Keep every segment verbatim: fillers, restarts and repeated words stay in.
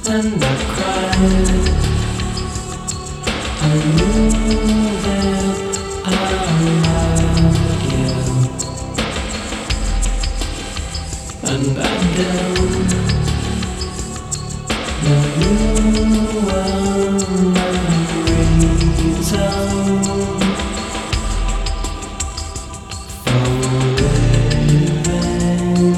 and I cried. I knew that I loved you, and I don't know you were my reason for living.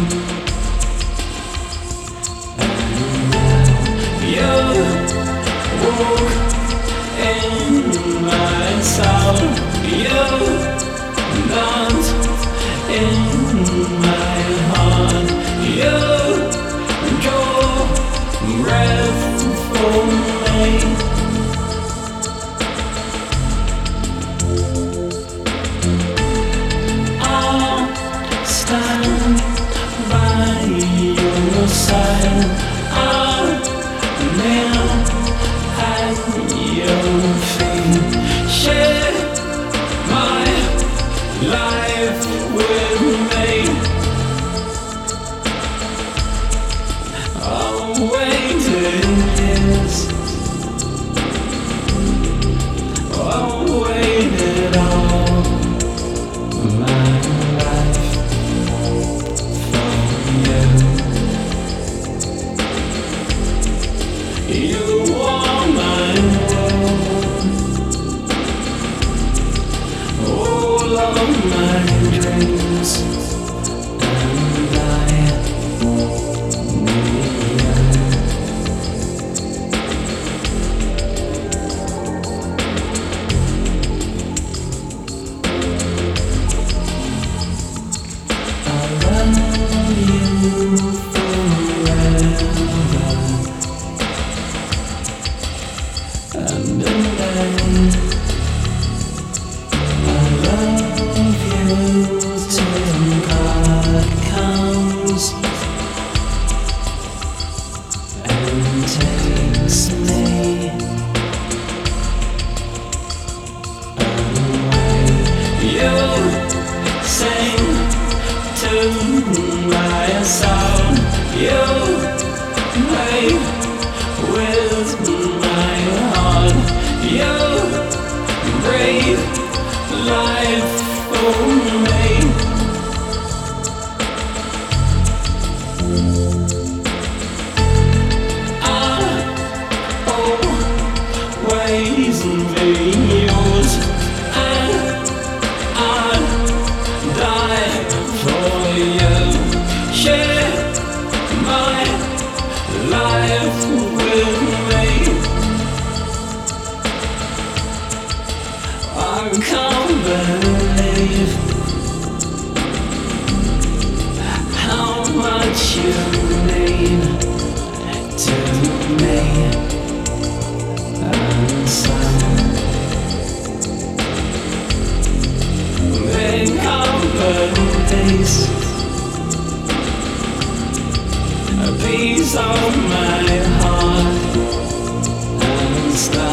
And now you walk in my soul, you dance in my heart, you draw breath for me. I'll stand by your side, I'll kneel at your feet, share my life with me. I'll wait years, I'll wait it all my life for you. You are my world, all of my dreams, and I need you. I love you forever and a day. I love you till God comes and takes me away. You sing to my soul, you play with my heart, you breathe life for me. I'll always be yours, and I'll die for you. Share my life with me. I can't believe how much you mean to me, and so make up a peace, a piece of my heart, and stop.